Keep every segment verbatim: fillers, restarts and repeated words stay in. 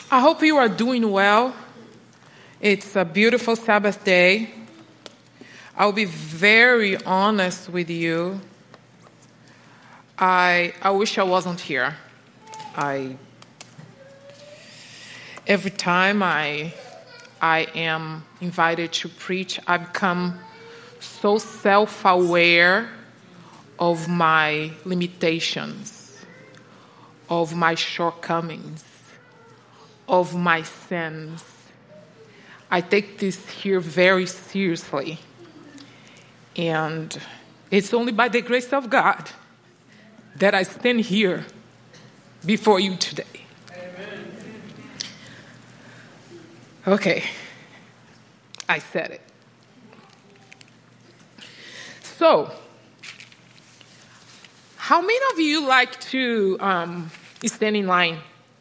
I hope you are doing well. It's a beautiful Sabbath day. I'll be very honest with you. I I wish I wasn't here. I every time I I am invited to preach, I become so self-aware of my limitations, of my shortcomings, of my sins. I take this here very seriously. And it's only by the grace of God that I stand here before you today. Amen. Okay, I said it. So, how many of you like to um, stand in line?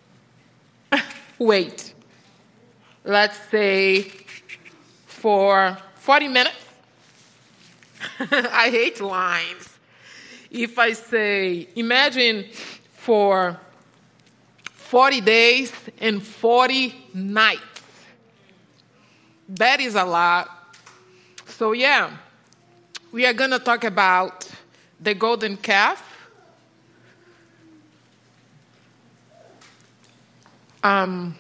Wait, let's say for forty minutes. I hate lines. If I say, imagine for forty days and forty nights. That is a lot. So yeah, we are going to talk about the golden calf. Um,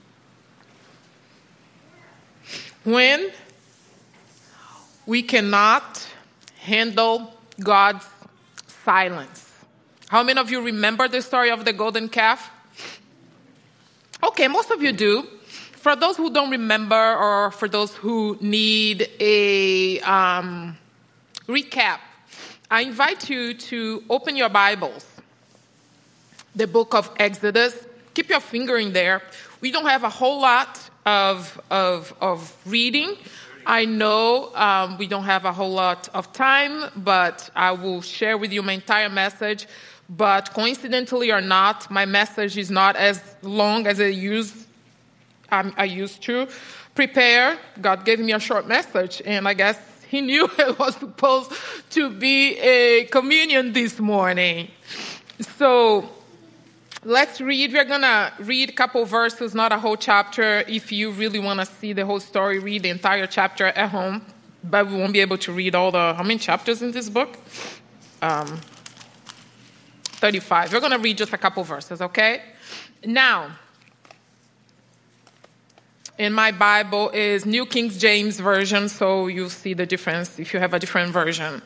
when we cannot handle God's silence. How many of you remember the story of the golden calf? Okay, most of you do. For those who don't remember, or for those who need a um, recap, I invite you to open your Bibles. The book of Exodus. Keep your finger in there. We don't have a whole lot of of, of reading. I know um, we don't have a whole lot of time, but I will share with you my entire message. But coincidentally or not, my message is not as long as I used, um, I used to prepare. God gave me a short message, and I guess he knew it was supposed to be a communion this morning. So let's read. We're going to read a couple verses, not a whole chapter. If you really want to see the whole story, read the entire chapter at home. But we won't be able to read all the, how many chapters in this book? Um, thirty-five. We're going to read just a couple verses, okay? Now, in my Bible is New King James Version, so you'll see the difference if you have a different version.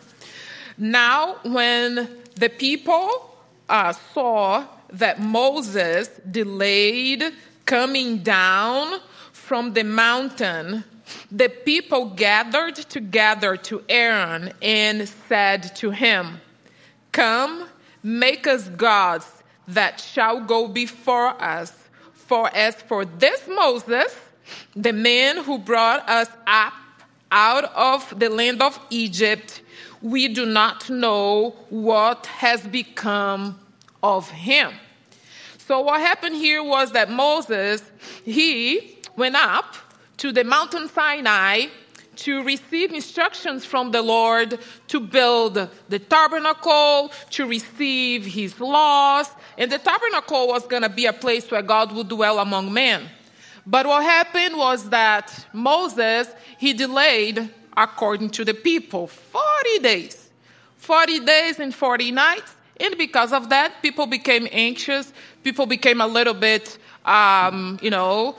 Now, when the people uh, saw that Moses delayed coming down from the mountain, the people gathered together to Aaron and said to him, "Come, make us gods that shall go before us. For as for this Moses, the man who brought us up out of the land of Egypt, we do not know what has become of him." So what happened here was that Moses, he went up to the mountain Sinai to receive instructions from the Lord to build the tabernacle, to receive his laws. And the tabernacle was going to be a place where God would dwell among men. But what happened was that Moses, he delayed, according to the people, forty days. forty days and forty nights. And because of that, people became anxious. People became a little bit, um, you know,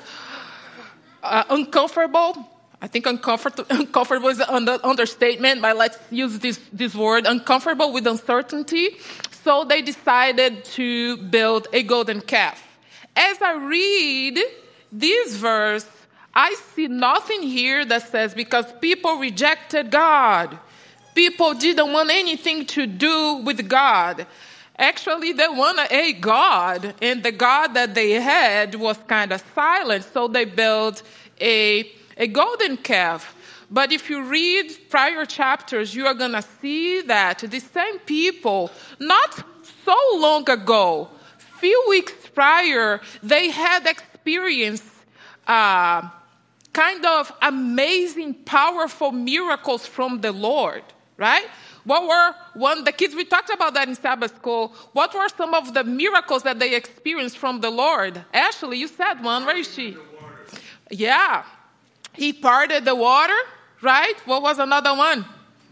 uh, uncomfortable. I think uncomfort- uncomfortable is an under- understatement, but let's use this, this word, uncomfortable with uncertainty. So they decided to build a golden calf. As I read this verse, I see nothing here that says because people rejected God. People didn't want anything to do with God. Actually, they wanted a God, and the God that they had was kind of silent, so they built a, a golden calf. But if you read prior chapters, you are going to see that the same people, not so long ago, few weeks prior, they had experienced uh, kind of amazing, powerful miracles from the Lord, right? What were one the kids we talked about that in Sabbath school? What were some of the miracles that they experienced from the Lord? Ashley, you said one. Where is she? Yeah, he parted the water, right? What was another one?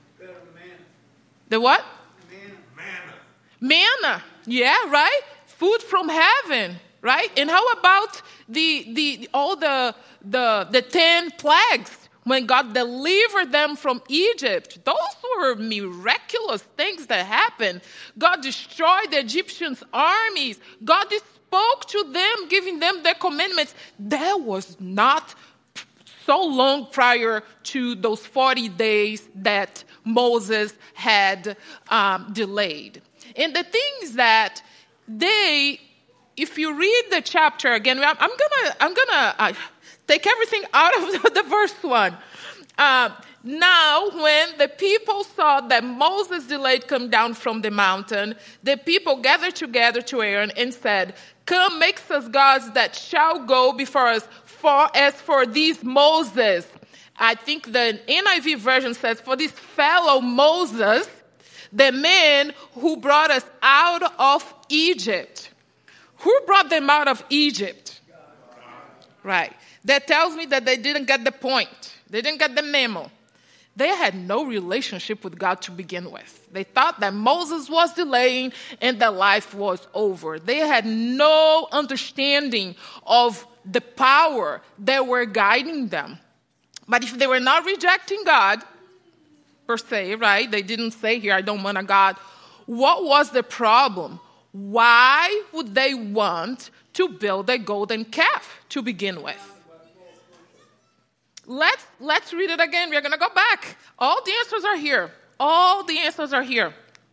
The what? Manna. Manna. Yeah, right. Food from heaven, right? And how about the the all the the the ten plagues? When God delivered them from Egypt, those were miraculous things that happened. God destroyed the Egyptians' armies. God spoke to them, giving them the commandments. That was not so long prior to those forty days that Moses had um, delayed. And the things that they, if you read the chapter again, I'm, I'm gonna, I'm gonna. Uh, Take everything out of the verse one. Uh, now, when the people saw that Moses delayed come down from the mountain, the people gathered together to Aaron and said, "Come, make us gods that shall go before us. For as for these Moses," I think the N I V version says, "For this fellow Moses, the man who brought us out of Egypt." Who brought them out of Egypt? Right. That tells me that they didn't get the point. They didn't get the memo. They had no relationship with God to begin with. They thought that Moses was delaying and that life was over. They had no understanding of the power that were guiding them. But if they were not rejecting God, per se, right? They didn't say here, "I don't want a God." What was the problem? Why would they want to build a golden calf to begin with? Let's, let's read it again. We're going to go back. All the answers are here. All the answers are here.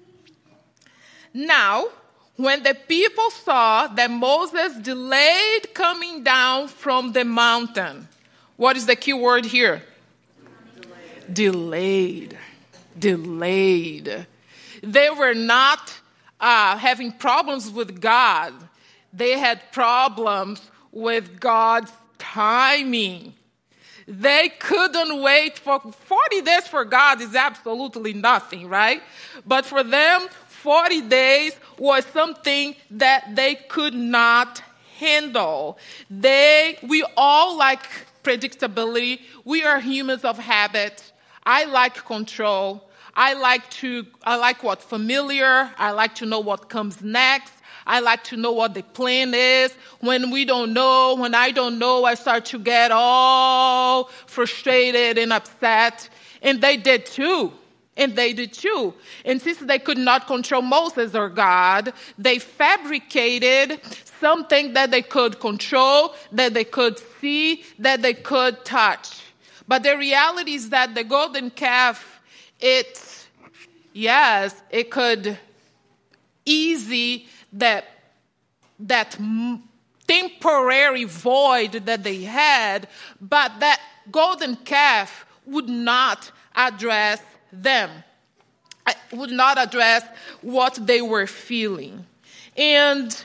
Now, when the people saw that Moses delayed coming down from the mountain, what is the key word here? Delayed. Delayed. Delayed. They were not uh, having problems with God. They had problems with God's timing. They couldn't wait for forty days for God is absolutely nothing, right? But for them, forty days was something that they could not handle. They, we all like predictability. We are humans of habit. I like control. I like to, I like what's familiar. I like to know what comes next. I like to know what the plan is. When we don't know, when I don't know, I start to get all frustrated and upset. And they did too. And they did too. And since they could not control Moses or God, they fabricated something that they could control, that they could see, that they could touch. But the reality is that the golden calf, it, yes, it could easy that that temporary void that they had, but that golden calf would not address them, would not address what they were feeling. And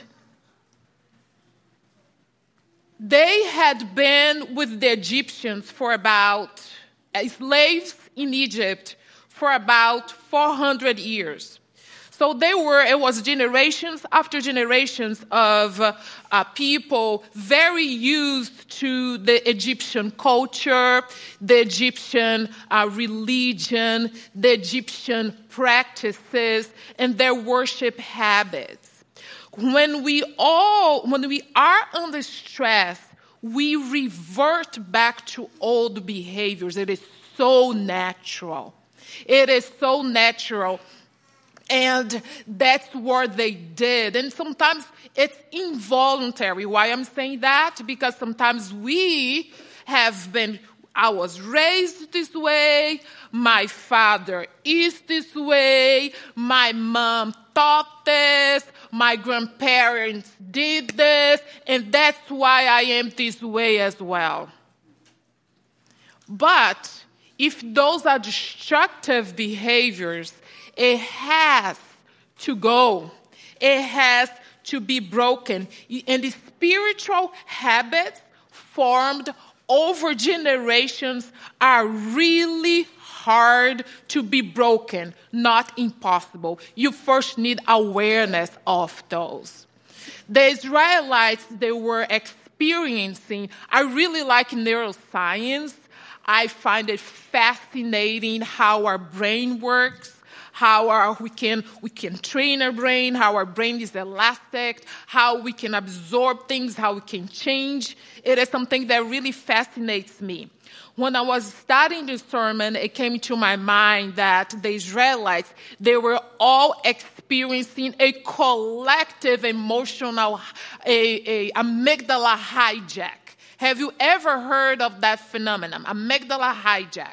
they had been with the Egyptians for about, as slaves in Egypt, for about four hundred years. So they were, it was generations after generations of uh, uh, people very used to the Egyptian culture, the Egyptian uh, religion, the Egyptian practices, and their worship habits. When we all, when we are under stress, we revert back to old behaviors. It is so natural. It is so natural. And that's what they did. And sometimes it's involuntary. Why I'm saying that? Because sometimes we have been, I was raised this way, my father is this way, my mom taught this, my grandparents did this, and that's why I am this way as well. But if those are destructive behaviors, it has to go. It has to be broken. And the spiritual habits formed over generations are really hard to be broken, not impossible. You first need awareness of those. The Israelites, they were experiencing, I really like neuroscience. I find it fascinating how our brain works, how our, we can we can train our brain, how our brain is elastic, how we can absorb things, how we can change. It is something that really fascinates me. When I was studying this sermon, it came to my mind that the Israelites, they were all experiencing a collective emotional, a, a amygdala hijack. Have you ever heard of that phenomenon, amygdala hijack?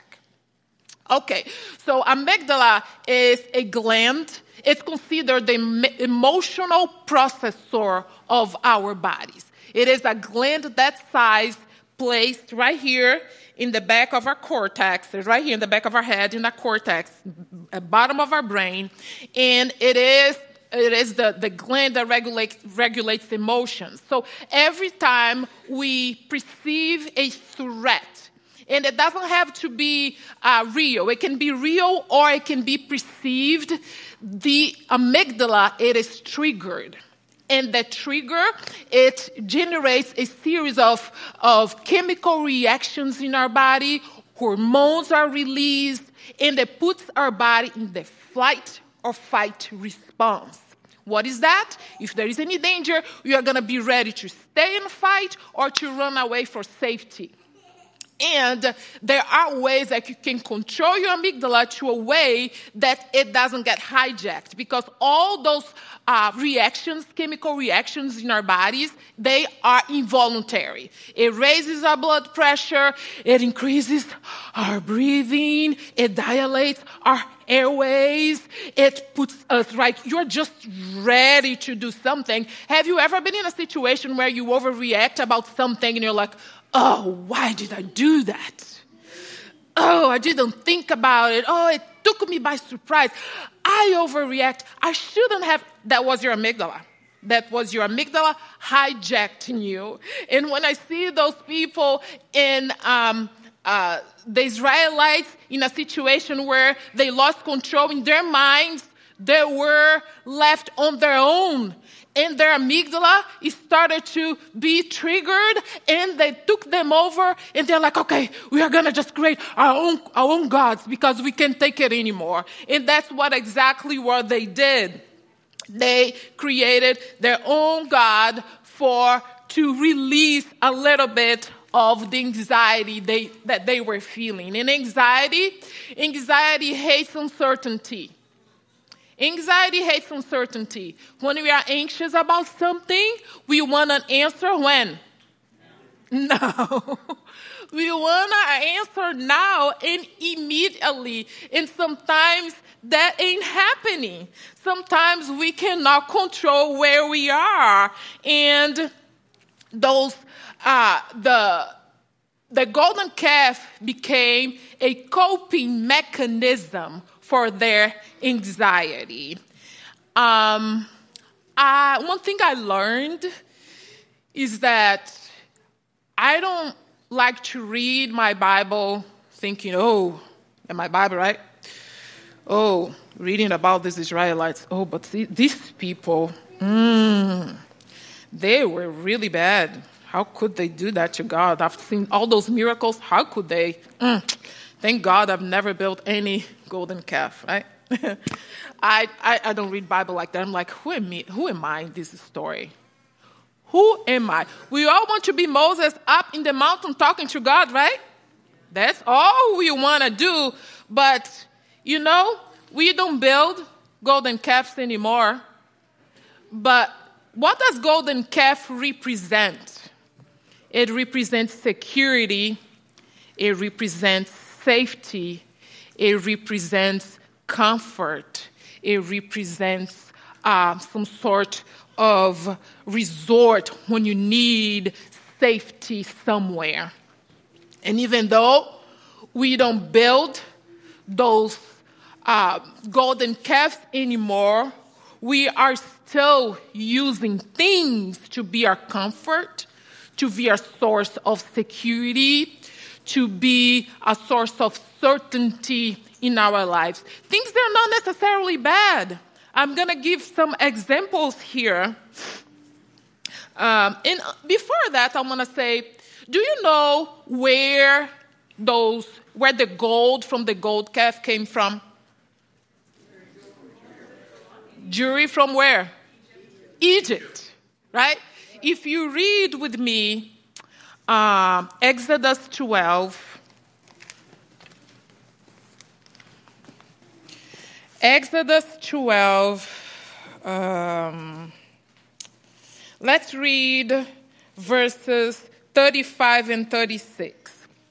Okay, so amygdala is a gland. It's considered the emotional processor of our bodies. It is a gland that size placed right here in the back of our cortex, right here in the back of our head, in the cortex, at bottom of our brain, and it is It is the, the gland that regulates, regulates emotions. So every time we perceive a threat, and it doesn't have to be uh, real. It can be real or it can be perceived. The amygdala, it is triggered. And the trigger, it generates a series of, of chemical reactions in our body. Hormones are released, and it puts our body in the flight or fight response. What is that? If there is any danger, you are going to be ready to stay and fight or to run away for safety. And there are ways that you can control your amygdala to a way that it doesn't get hijacked, because all those uh, reactions, chemical reactions in our bodies, they are involuntary. It raises our blood pressure, it increases our breathing, it dilates our airways, it puts us right. You're just ready to do something. Have you ever been in a situation where you overreact about something and you're like, oh, why did I do that? Oh, I didn't think about it. Oh, it took me by surprise. I overreact. I shouldn't have. That was your amygdala. That was your amygdala hijacking you. And when I see those people in um, uh, the Israelites in a situation where they lost control in their minds, they were left on their own. And their amygdala started to be triggered, and they took them over, and they're like, okay, we are going to just create our own, our own gods because we can't take it anymore. And that's what exactly what they did. They created their own god for to release a little bit of the anxiety they, that they were feeling. And anxiety, anxiety hates uncertainty. Anxiety hates uncertainty. When we are anxious about something, we want an answer when? No. We want an answer now and immediately. And sometimes that ain't happening. Sometimes we cannot control where we are. And those, uh, the, the golden calf became a coping mechanism for their anxiety. Um, I, one thing I learned is that I don't like to read my Bible thinking, oh, am my Bible right? Oh, reading about these Israelites. Oh, but see, these people, mm, they were really bad. How could they do that to God? I've seen all those miracles. How could they? Mm. Thank God I've never built any golden calf, right? I, I I don't read Bible like that. I'm like, who am I? Who am I in this story? Who am I? We all want to be Moses up in the mountain talking to God, right? That's all we want to do. But, you know, we don't build golden calves anymore. But what does golden calf represent? It represents security. It represents safety. It represents comfort. It represents uh, some sort of resort when you need safety somewhere. And even though we don't build those uh, golden calves anymore, we are still using things to be our comfort, to be our source of security, to be a source of certainty in our lives. Things that are not necessarily bad. I'm going to give some examples here. Um, and before that, I want to say, do you know where those, where the gold from the gold calf came from? Jewelry from where? Egypt, right? If you read with me uh, Exodus twelve, Exodus twelve, um, let's read verses thirty-five and thirty-six.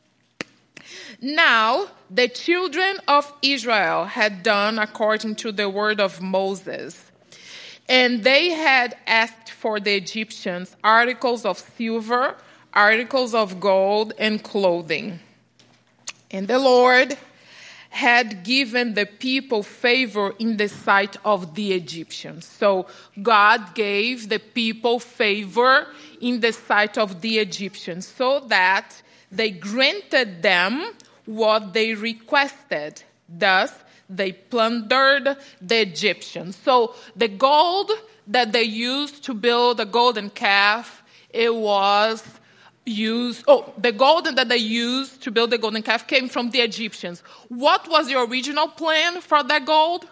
Now, the children of Israel had done according to the word of Moses, and they had asked for the Egyptians articles of silver, articles of gold, and clothing. And the Lord had given the people favor in the sight of the Egyptians. So God gave the people favor in the sight of the Egyptians so that they granted them what they requested. Thus, they plundered the Egyptians. So the gold that they used to build the golden calf, it was used, oh, the gold that they used to build the golden calf came from the Egyptians. What was the original plan for that gold?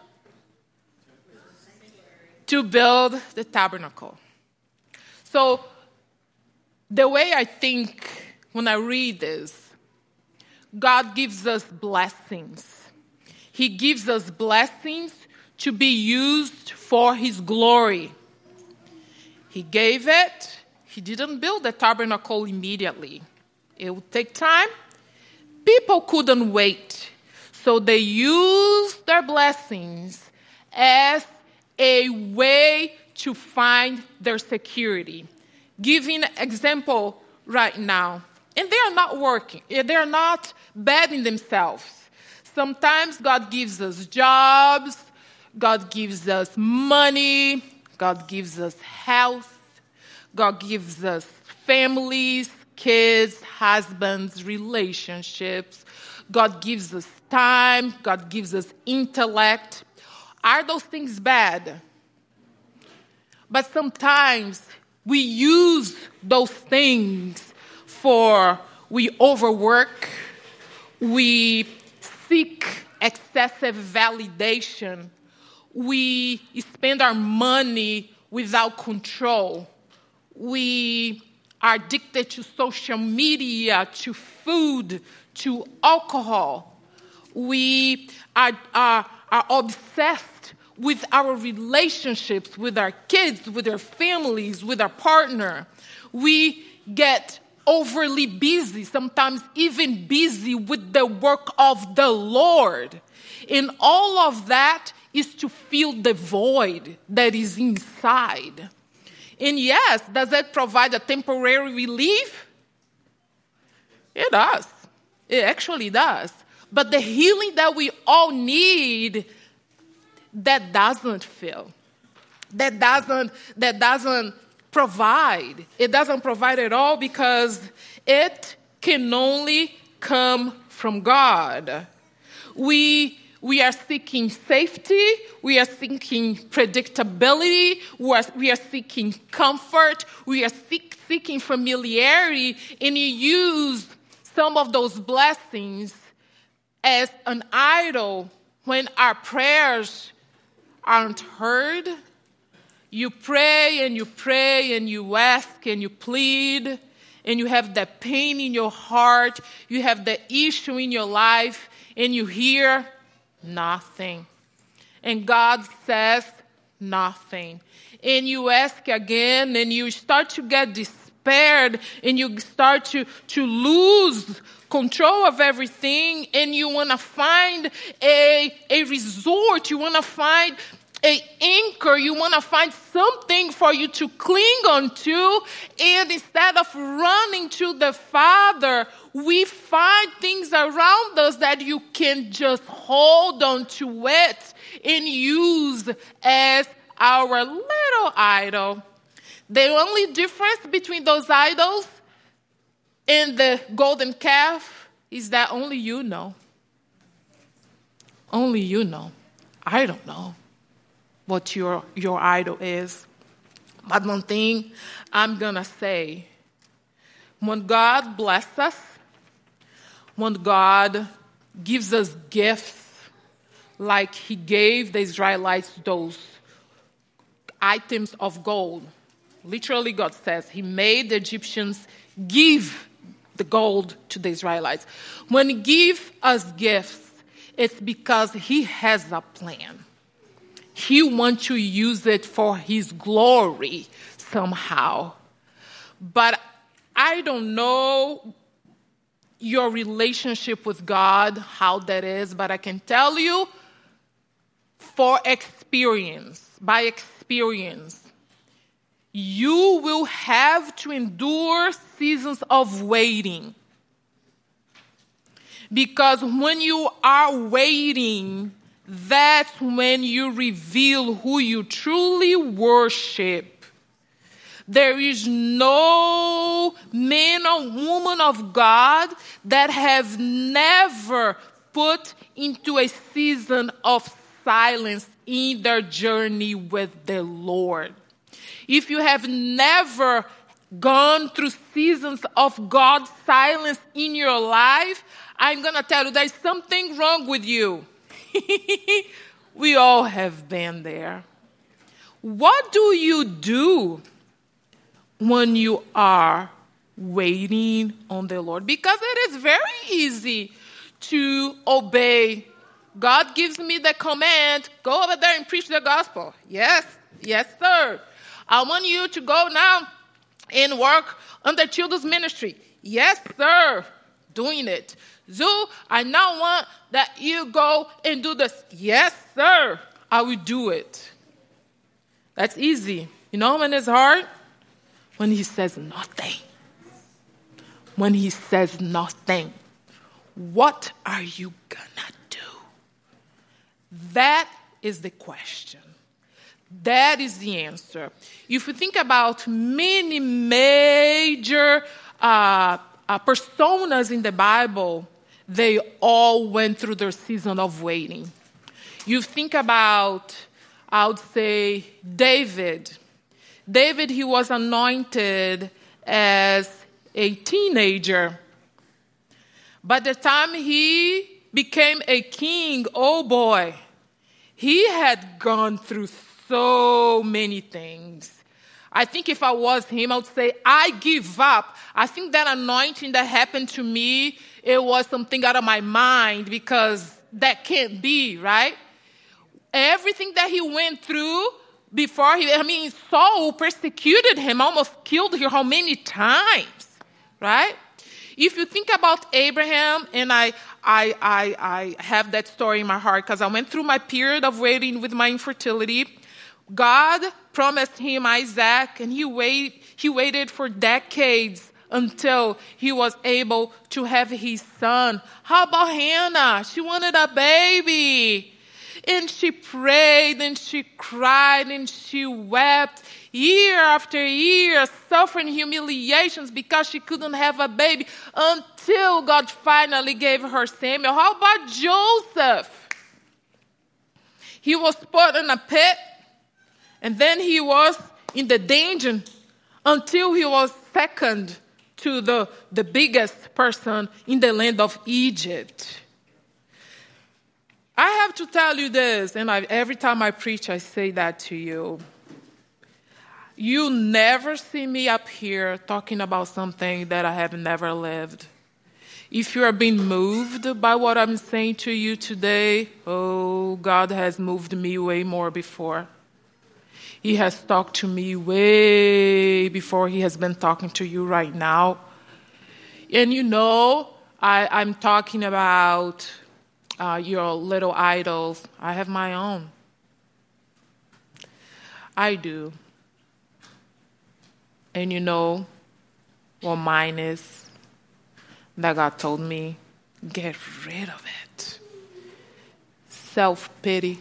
To build the tabernacle. So the way I think when I read this, God gives us blessings. He gives us blessings to be used for His glory. He gave it. He didn't build the tabernacle immediately. It would take time. People couldn't wait. So they used their blessings as a way to find their security. Giving an example right now. And they are not working. They are not bad in themselves. Sometimes God gives us jobs. God gives us money. God gives us health. God gives us families, kids, husbands, relationships. God gives us time. God gives us intellect. Are those things bad? But sometimes we use those things for, we overwork, we seek excessive validation, we spend our money without control, we are addicted to social media, to food, to alcohol, we are, are, are obsessed with our relationships, with our kids, with our families, with our partner. We get overly busy, sometimes even busy with the work of the Lord. And all of that is to fill the void that is inside. And yes, does it provide a temporary relief? It does. It actually does. But the healing that we all need, that doesn't fill. That doesn't, that doesn't provide. It doesn't provide at all because it can only come from God. We, we are seeking safety. We are seeking predictability. We are, we are seeking comfort. We are seek, seeking familiarity. And you use some of those blessings as an idol when our prayers aren't heard. You pray and you pray and you ask and you plead and you have that pain in your heart. You have the issue in your life and you hear nothing. And God says nothing. And you ask again and you start to get despaired and you start to, to lose control of everything and you want to find a, a resort. You want to find an anchor. You want to find something for you to cling onto. And instead of running to the Father, we find things around us that you can just hold on to it and use as our little idol. The only difference between those idols and the golden calf is that only you know. Only you know. I don't know what your, your idol is. But one thing I'm going to say, when God blesses us, when God gives us gifts, like he gave the Israelites those items of gold. Literally, God says he made the Egyptians give the gold to the Israelites. When he gives us gifts, it's because he has a plan. He wants to use it for his glory somehow. But I don't know your relationship with God, how that is, but I can tell you, for experience, by experience, you will have to endure seasons of waiting. Because when you are waiting, that's when you reveal who you truly worship. There is no man or woman of God that have never put into a season of silence in their journey with the Lord. If you have never gone through seasons of God's silence in your life, I'm going to tell you there's something wrong with you. We all have been there. What do you do when you are waiting on the Lord? Because it is very easy to obey. God gives me the command, go over there and preach the gospel. Yes, yes, sir. I want you to go now and work on the children's ministry. Yes, sir. Doing it. Zoo, I now want that you go and do this. Yes, sir. I will do it. That's easy. You know when it's hard? When he says nothing. When he says nothing. What are you gonna do? That is the question. That is the answer. If you think about many major uh, uh, personas in the Bible, they all went through their season of waiting. You think about, I would say, David. David, he was anointed as a teenager. By the time he became a king, oh boy, he had gone through so many things. I think if I was him, I would say, I give up. I think that anointing that happened to me, it was something out of my mind because that can't be, right? Everything that he went through before he, I mean, Saul persecuted him, almost killed him how many times, right? If you think about Abraham, and I, I, I, I have that story in my heart because I went through my period of waiting with my infertility. God promised him Isaac, and he wait, he waited for decades until he was able to have his son. How about Hannah? She wanted a baby. And she prayed, and she cried, and she wept year after year, suffering humiliations because she couldn't have a baby until God finally gave her Samuel. How about Joseph? He was put in a pit, and then he was in the dungeon until he was second to the, the biggest person in the land of Egypt. I have to tell you this, and I, every time I preach, I say that to you. You never see me up here talking about something that I have never lived. If you are being moved by what I'm saying to you today, oh, God has moved me way more before. He has talked to me way before he has been talking to you right now. And you know, I, I'm talking about uh, your little idols. I have my own. I do. And you know what mine is? That God told me, get rid of it. Self-pity.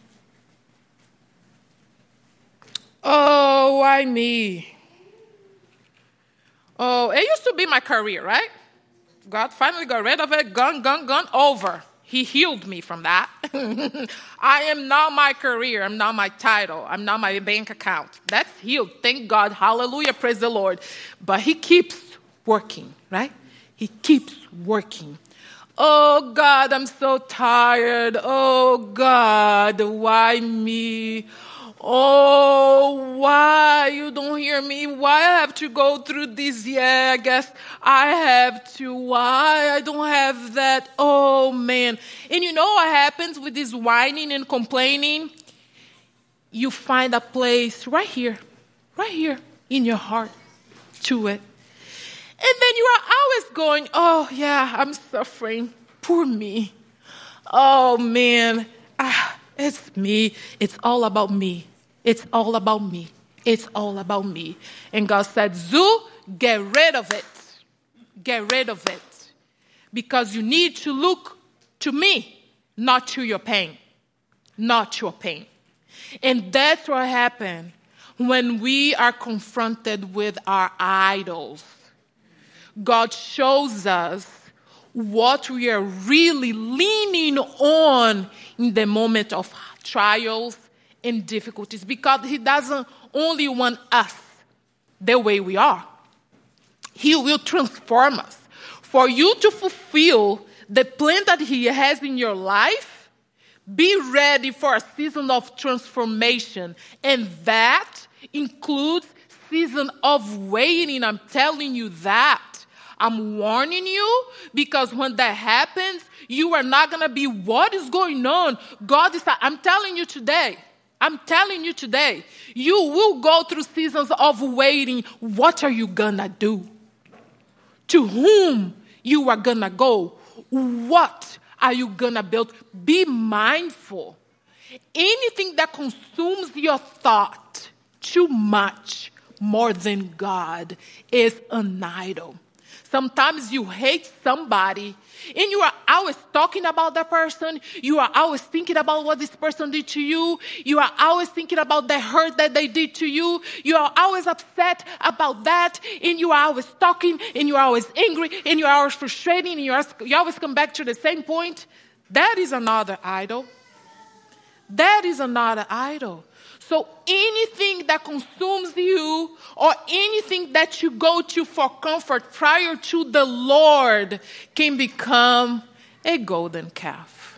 Oh, why me? Oh, it used to be my career, right? God finally got rid of it. Gone, gone, gone, over. He healed me from that. I am not my career. I'm not my title. I'm not my bank account. That's healed. Thank God. Hallelujah. Praise the Lord. But he keeps working, right? He keeps working. Oh, God, I'm so tired. Oh, God, why me? Oh, why you don't hear me? Why I have to go through this? Yeah, I guess I have to. Why I don't have that? Oh, man. And you know what happens with this whining and complaining? You find a place right here, right here in your heart to it. And then you are always going, oh, yeah, I'm suffering. Poor me. Oh, man. Ah, it's me. It's all about me. It's all about me. It's all about me. And God said, Zoo, get rid of it. Get rid of it. Because you need to look to me, not to your pain. Not your pain. And that's what happened when we are confronted with our idols. God shows us what we are really leaning on in the moment of trials and difficulties, because he doesn't only want us the way we are. He will transform us. For you to fulfill the plan that he has in your life, be ready for a season of transformation. And that includes season of waiting. I'm telling you that. I'm warning you, because when that happens, you are not going to be, what is going on? God is, I'm telling you today, I'm telling you today, you will go through seasons of waiting. What are you going to do? To whom you are going to go? What are you going to build? Be mindful. Anything that consumes your thought too much, more than God, is an idol. Sometimes you hate somebody and you are always talking about that person. You are always thinking about what this person did to you. You are always thinking about the hurt that they did to you. You are always upset about that, and you are always talking, and you are always angry, and you are always frustrating, and you, are, you always come back to the same point. That is another idol. That is another idol. So anything that consumes you or anything that you go to for comfort prior to the Lord can become a golden calf.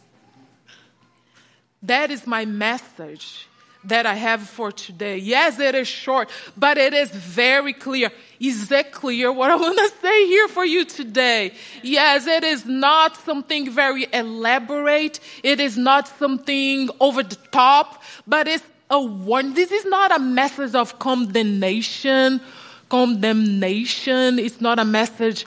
That is my message that I have for today. Yes, it is short, but it is very clear. Is it clear what I want to say here for you today? Yes, it is not something very elaborate. It is not something over the top, but it's a warning. This is not a message of condemnation. Condemnation. It's not a message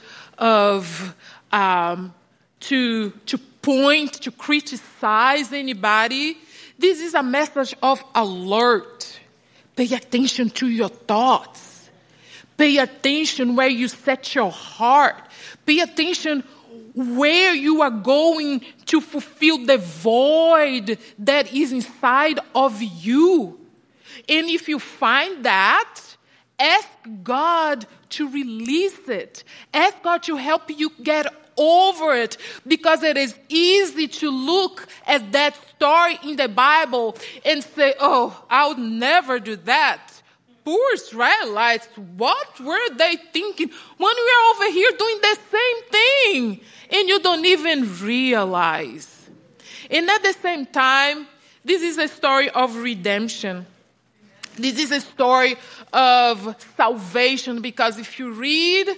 of um, to to point, to criticize anybody. This is a message of alert. Pay attention to your thoughts. Pay attention where you set your heart. Pay attention where you are going to fulfill the void that is inside of you. And if you find that, ask God to release it. Ask God to help you get over it, because it is easy to look at that story in the Bible and say, oh, I would never do that. Poor Israelites, what were they thinking when we are over here doing the same thing? And you don't even realize. And at the same time, this is a story of redemption. This is a story of salvation, because if you read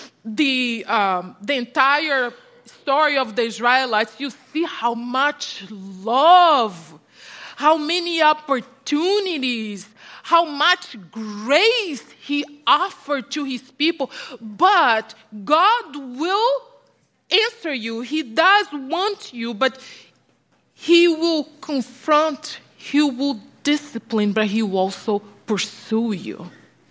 the um, the entire story of the Israelites, you see how much love, how many opportunities, how much grace he offered to his people. But God will answer you. He does want you, but he will confront, he will discipline, but he will also pursue you.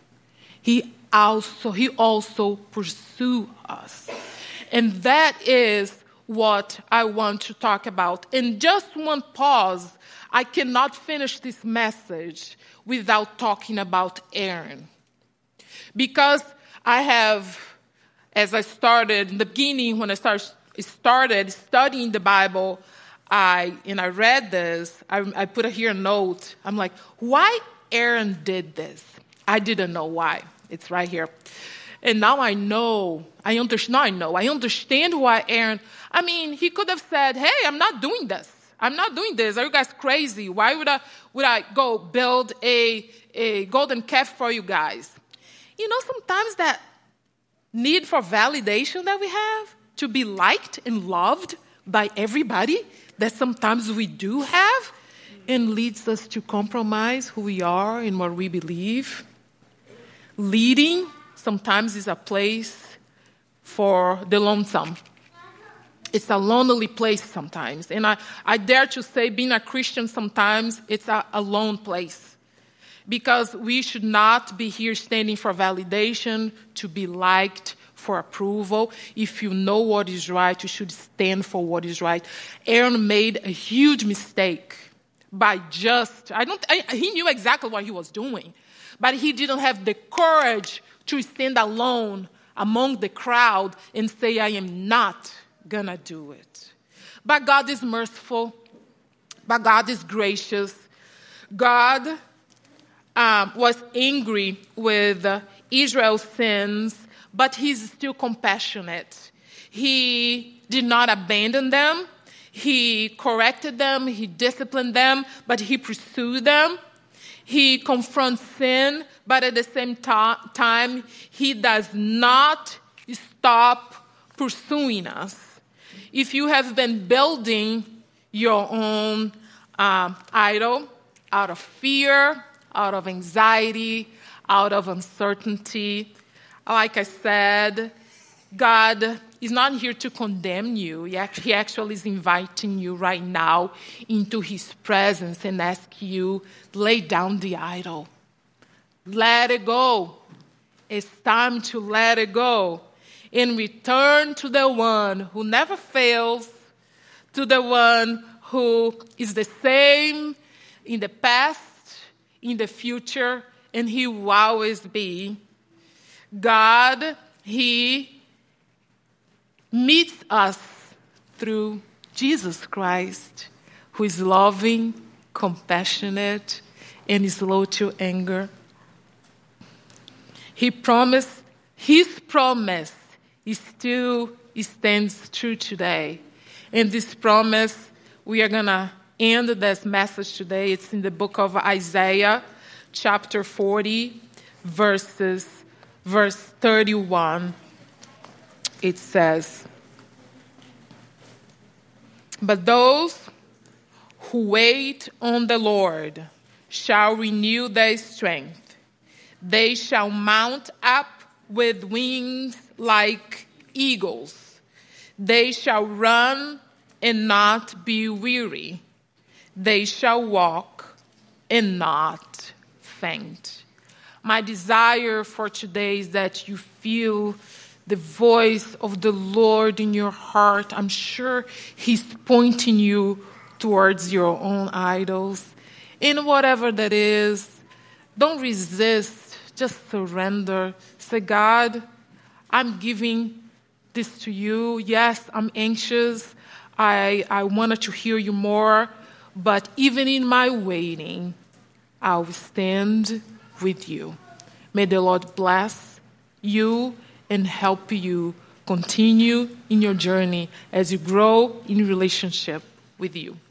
He also, he also pursue us. And that is what I want to talk about. In just one pause, I cannot finish this message without talking about Aaron. Because I have as I started, in the beginning, when I started, started studying the Bible, I and I read this, I, I put here a note. I'm like, why Aaron did this? I didn't know why. It's right here. And now I know, I understand, now I know, I understand why Aaron, I mean, he could have said, hey, I'm not doing this. I'm not doing this. Are you guys crazy? Why would I, would I go build a, a golden calf for you guys? You know, sometimes that need for validation that we have, to be liked and loved by everybody, that sometimes we do have, and leads us to compromise who we are and what we believe. Leading sometimes is a place for the lonesome. It's a lonely place sometimes. And I, I dare to say being a Christian sometimes it's a, a lone place. Because we should not be here standing for validation, to be liked, for approval. If you know what is right, you should stand for what is right. Aaron made a huge mistake by just, I don't, I, he knew exactly what he was doing, but he didn't have the courage to stand alone among the crowd and say, I am not gonna do it. But God is merciful. But God is gracious. God um, was angry with uh, Israel's sins, but he's still compassionate. He did not abandon them. He corrected them. He disciplined them, but he pursued them. He confronts sin, but at the same to- time, he does not stop pursuing us. If you have been building your own um, idol out of fear, out of anxiety, out of uncertainty, like I said, God is not here to condemn you. He actually is inviting you right now into his presence and ask you, lay down the idol. Let it go. It's time to let it go and return to the one who never fails, to the one who is the same in the past, in the future, and he will always be. God, he meets us through Jesus Christ, who is loving, compassionate, and slow to anger. He promised, his promise is still stands true today. And this promise, we are going to end this message today. It's in the book of Isaiah, chapter forty, verses, verse thirty-one. It says, but those who wait on the Lord shall renew their strength. They shall mount up with wings like eagles. They shall run and not be weary. They shall walk and not faint. My desire for today is that you feel the voice of the Lord in your heart. I'm sure he's pointing you towards your own idols. In whatever that is, don't resist. Just surrender. Say, God, I'm giving this to you. Yes, I'm anxious. I, I wanted to hear you more. But even in my waiting, I will stand with you. May the Lord bless you and help you continue in your journey as you grow in relationship with you.